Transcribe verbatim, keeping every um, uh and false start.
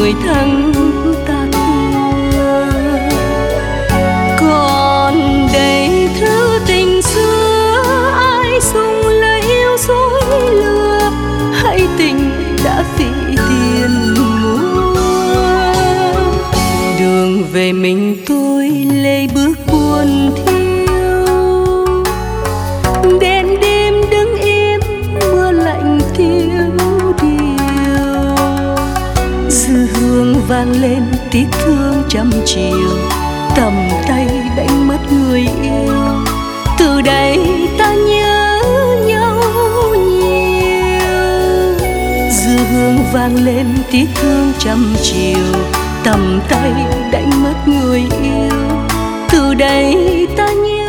người thân ta thương. Còn đây thứ tình xưa ai dùng lời yêu dối lừa, hãy tình đã phí tiền mua. Đường về mình tôi lê bước buồn thiêu, đêm đêm đứng im mưa lạnh tiêu điều. Dư hương vang lên tiếc thương trăm chiều, tầm tay đánh mất người yêu. Từ đây ta nhớ nhau nhiều. Dư hương vang lên tiếc thương trăm chiều, tầm tay đánh mất người yêu. Từ đây ta nhớ